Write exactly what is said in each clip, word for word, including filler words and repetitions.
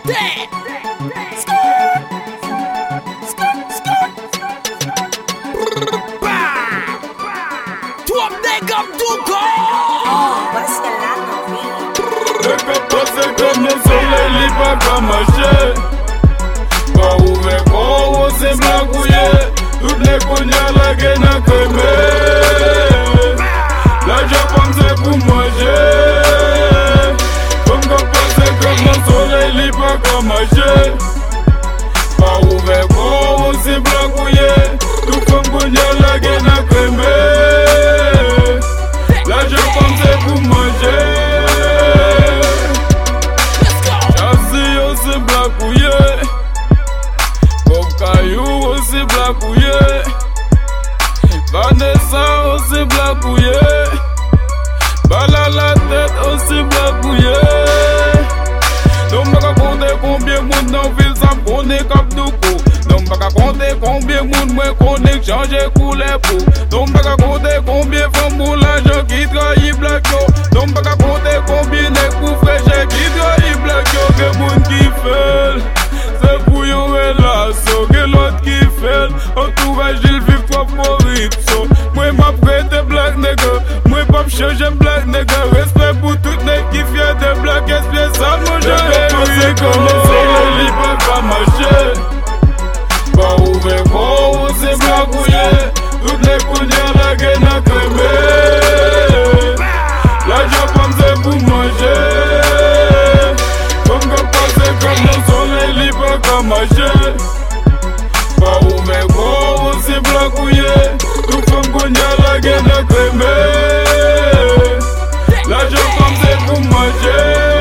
Pa ka mache, pa ouve kon ou se blakouye. Tout ne konya la gen a kreme. La japon se pou manje. Kom ka pase kom nan soleil li pa ka mache. Pa ouve kon ou se blakouye. Tout kom konya la gen a kreme. La japon se pou manje. Blakouye, Kokayou aussi blakouye, Vanessa aussi blakouye, Bala la tête aussi blakouye. Non baka compter combien moun nan ville ça me connaît comme Doukou. Non baka compter combien moun moi connaît changer couleur pour. Non baka compter combien femmes pour l'argent qui trahit black yo. Non baka compter combien nèg pour fraîche qui trahit black yo. Que moun qui fait c'est pour yon relation, que l'autre qui fait entourage il vive trois pour ripso. Moi m'a prêté black nègre, moi pas changer black nègre. Respect pour tout nèg qui fier de black espèce ça mon genre. Comme le soleil li pa ka mache. Pa ouve kon ou se blakouye. Tout ne konya la gen a kreme. La japon se pou manje. Kom ka pase kom le soleil li pa ka mache. Pa ouve kon ou se blakouye. Tout kom konya la gen a kreme. La japon se pou manje.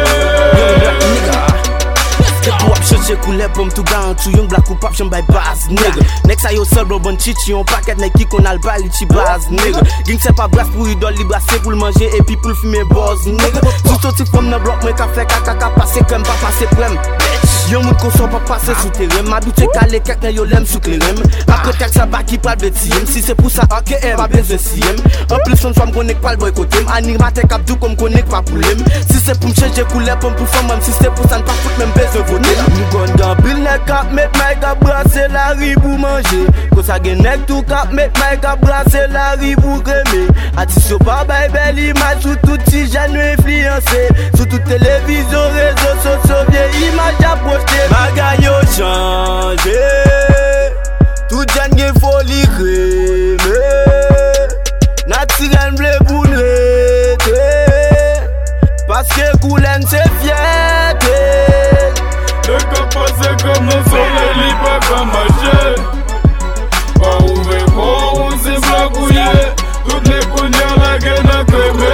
Changer couleur pour tout garantir young black ou pap j'en by base nigga. Next à yo seul bro bon chichi on paquet nèg qui qu'on a le bal chi base nigga. Gang c'est pas brasse pour idole li brasser pour le manger et puis pour le fumer boss nigga. Tout sorti from the block moi ka fait caca passer comme pas passer prem. Yon moun kon son pas passer sous terrain. M'habitué calé quelqu'un yo l'aime sous clérem. Après tax ça ba qui pas de M. Si c'est pour ça OK pas besoin si M. En plus on femme connect pas le boycotter. Animateur cap tout comme connect pas pour l'aime. Si c'est pour me changer couleur pour pour femme même si c'est pour ça ne pas foutre même besoin voter. Nous gon dans bill nek cap met my cap brasser la riz pour manger. Ko ça gen nek tout cap met my cap brasser la riz pour crémer. Attention pas bay belle image sous tout si jeune influencé. Sous toute télévision réseaux sociaux vieille image à poster. Bagay yo changé. Tout jeune gen folie crémer. Naturel bleu pour n'rete. Parce que coulen c'est fierté. Le ka pase comme le soleil li pa ka mache. Pa ouve kon ou se blakouye. Tout ne konya la gen a kreme.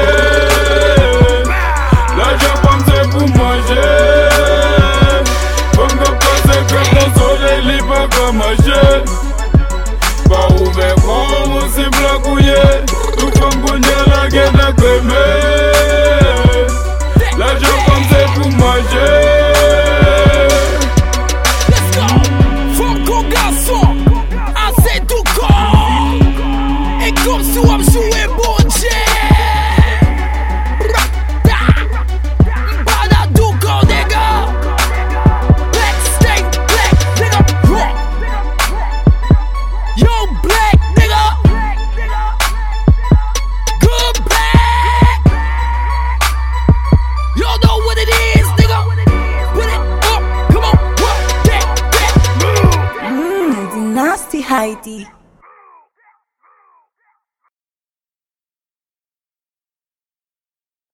La japon se pou manje. Comme ka pase comme le soleil li pa ka mache. Pa ouve kon ou se blakouye. Tout kom konya la gen a kreme. La japon se pou manje. Comme si on jouait bon Dieu. Bada Doukou nigga. Black state, black nigga. Yo black nigga. Good black. You know what it is nigga. Put it up, come on, what that, that. Mmm, the nasty Heidi.